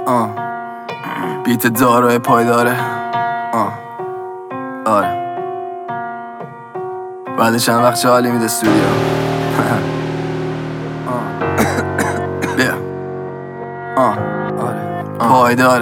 بیت داروی پایداره. آره بعد چند وقت چه حالی میده استودیو. بیا آره پایداره.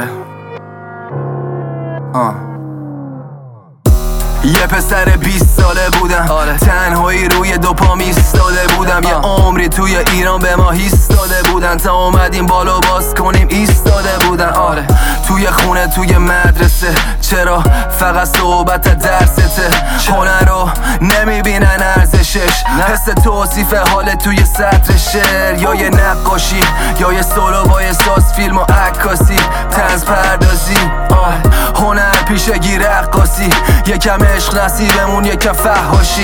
یه پسر 20 ساله بودم، تنهایی روی دو پا ایستاده بودم. یه عمری توی ایران به ما ایستاده بودن، تا اومدیم بالا باز کنیم ایستاده بودن. آره توی خونه توی مدرسه، چرا فقط صحبت درسته؟ هنر رو نمیبینن ارزشش، حس توصیف حال توی سطر شعر، یا یه نقاشی یا یه سولو با یه ساز فیلم و عکاسی، طنز پردازی، هنر پیشگی رقاصی، یکم عشق نصیبمون یکم فحاشی.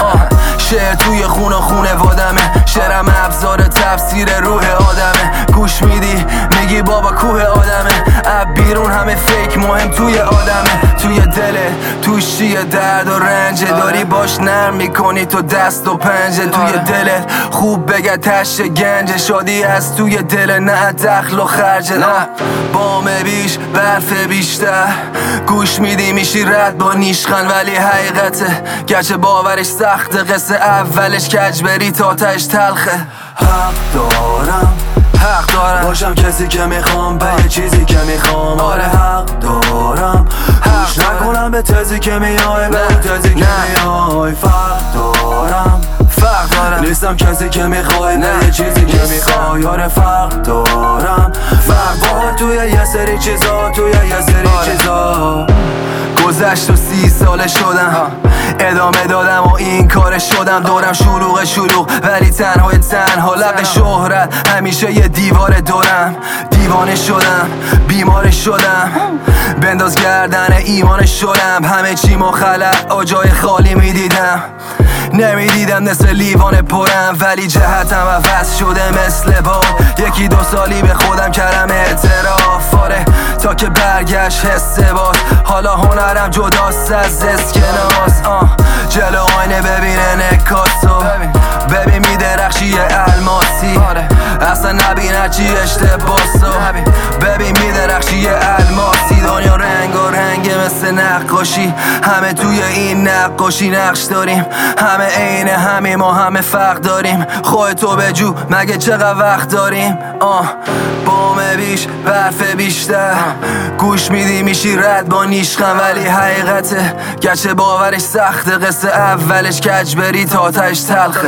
شعر توی خونه وادمه، شعرم ابزار تفسیر روح آدمه. گوش میدی میگی بابا کوه آدمه، اب بیرون همه فیک، مهم توی آدمه. توی دلت توش چیه درد و رنجه، داری باش نرم میکنی تو دست و پنجه. توی دلت خوب بگه تشت گنجه، شادی از توی دل نه دخل و خرجه. بام بیش برف بیشتر، گوش میدی میشی رد با نیشخن، ولی حقیقته گرچه باورش سخته، قصه اولش کج بری تا تاش تلخه. حق دارم باشم کسی که میخوام، به یه چیزی که میخوام. آره حق دارم گوش نکنم به تزی که میای، به اون تزی که میای. فرق دارم نیستم کسی که میخوای، نه یه چیزی که میخوای. آره فرق دارم، فرق با توی یه سری چیزا، توی یه سری چیزا. گذشت و 30 ساله شدم، ادامه دادم و این کار شدم. دورم شلوغ ولی تنها، لب شهرت همیشه یه دیوار دورم. دیوانه شدم بیمار شدم، بنداز گردن ایمان شدم. همه چی مخلع و جای خالی میدیدم، نمیدیدم نصف لیوان پرم، ولی جهتم عوض شده مثل باد. 1-2 سالی به خودم کردم اعتراف، آره تا که برگشت حس باد. حالا هنرم جداست از اسکناس، جلو آینه ببینه نکاسو، ببین میدرخشی یه الماسی. اصلا نبین هرچی اشتباسو، ببین میدرخشی یه الماسی. دنیا رنگ و رنگه مثل نقاشی، همه توی این نقاشی نقش داریم. همه عین همه ما همه فرق داریم، خودتو بجو مگه چقدر وقت داریم. بام بیش برف بیشتر، گوش میدی میشی رد با نیشخن، ولی حقیقته گرچه باورش سخته، قصه اولش کج بری تا تاش تلخه.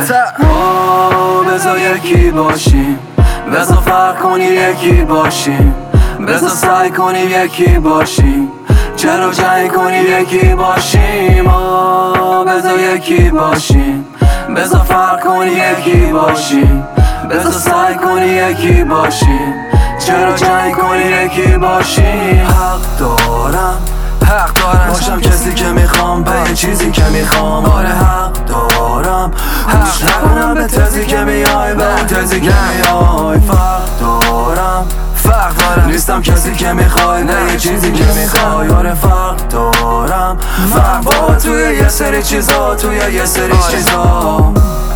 بذار یکی باشیم، بذار فرق کنی یکی باشیم، بذار سعی کنی یکی باشیم، چرا جنگ کنی یکی باشیم. بذار یکی باشیم، بذار فرق کنی یکی باشیم، بذار سعی کنی یکی باشیم، چرا جنگ کنی یکی باشیم. حق دارم باشم کسی که میخوام، به یه چیزی که میخوام. آره حق دارم گوش نکنم به تزی که میای، به اون تزی که میای. فرق دارم نیستم کسی که میخوای، نه یه چیزی که میخوای. آره فرق دارم، فرق با توی یه سری چیزا، توی یه سری چیزا.